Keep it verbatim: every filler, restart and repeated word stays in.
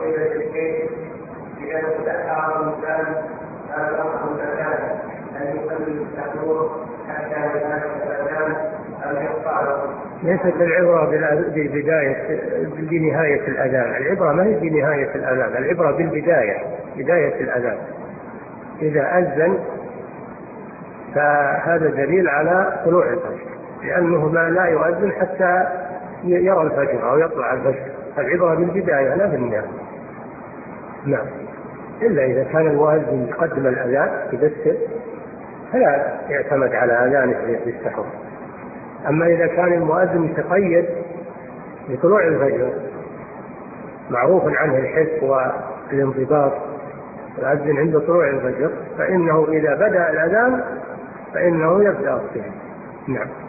قيل الشيء إذا تأخر الإنسان هذا الأمر الأذان أن يصلي السحور حتى ينام الأذان أم يقطع؟ ليست العبرة بالبداية بنهاية الأذان، العبرة ما هي بنهاية الأذان، العبرة بالبداية، بداية الأذان. إذا أذن فهذا دليل على طلوع الفجر، لأنه ما لا يؤذن حتى يرى الفجر أو يطلع الفجر، العبرة بالبداية لا بالنهاية. نعم، إلا إذا كان المؤذن يقدم الأذان يبسل فلا يعتمد على أذانه للسحور. أما إذا كان المؤذن يتقيد بطلوع الفجر معروف عنه الحس والانضباط، يؤذن عند طلوع الفجر، فإنه إذا بدأ الأذان فإنه يبدأ الصلاة. نعم.